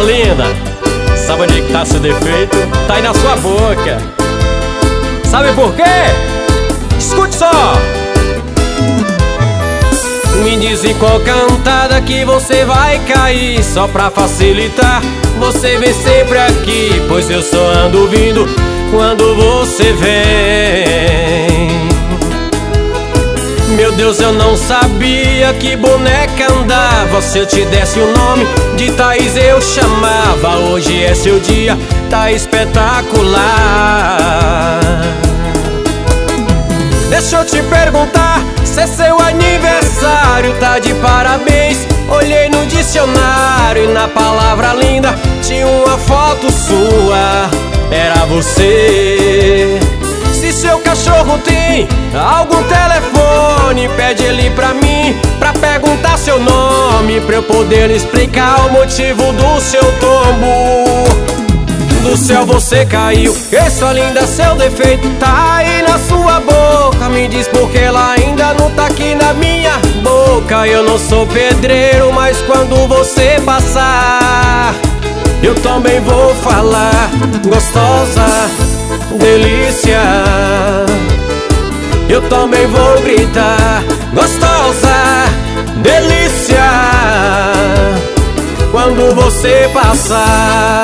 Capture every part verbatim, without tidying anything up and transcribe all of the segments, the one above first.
sua linda, sabe onde é que tá seu defeito? Tá aí na sua boca. Sabe por quê? Escute só. Me diz em qual cantada que você vai cair. Só pra facilitar, você vem sempre aqui, pois eu só ando vindo quando você vem. Meu Deus, eu não sabia que boneca andava. Se eu te desse o nome de Thaís eu chamava. Hoje é seu dia, tá espetacular. Deixa eu te perguntar, se é seu aniversário, tá de parabéns. Olhei no dicionário e na palavra linda tinha uma foto sua, era você. Se seu cachorro tem algum telefone, pede ele pra mim, pra perguntar seu nome, pra eu poder lhe explicar o motivo do seu tombo. Do céu você caiu, e sua linda, seu defeito tá aí na sua boca. Me diz por que ela ainda não tá aqui na minha boca. Eu não sou pedreiro, mas quando você passar eu também vou falar. Gostosa, delícia, eu também vou gritar. Gostosa, delícia, quando você passar.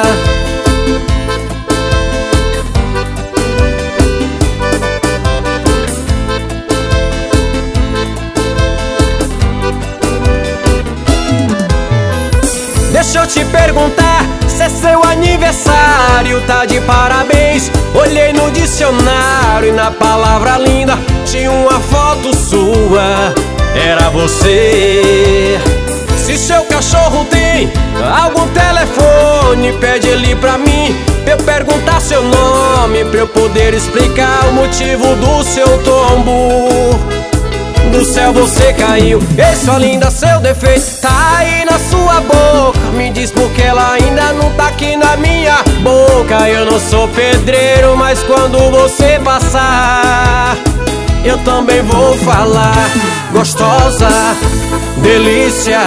Deixa eu te perguntar, se é seu aniversário, tá de parabéns. Olhei no dicionário e na palavra linda tinha uma foto sua, era você. Se seu cachorro tem algum telefone, pede ele pra mim, pra eu perguntar seu nome, pra eu poder explicar o motivo do seu tombo. Do céu você caiu, e sua linda, seu defeito tá aí na sua boca. Me diz por que ela ainda não tá aqui na minha boca. Eu não sou pedreiro, mas quando você passar eu também vou falar. Gostosa, delícia,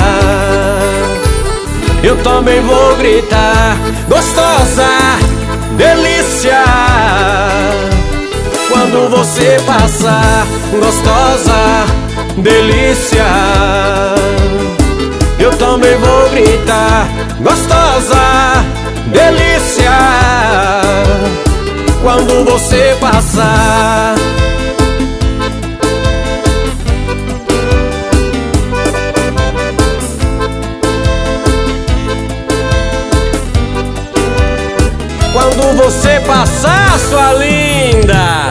eu também vou gritar. Gostosa, delícia, quando você passar. Gostosa, delícia, eu também vou gritar. Gostosa, delícia, quando você passar. Quando você passar, sua linda.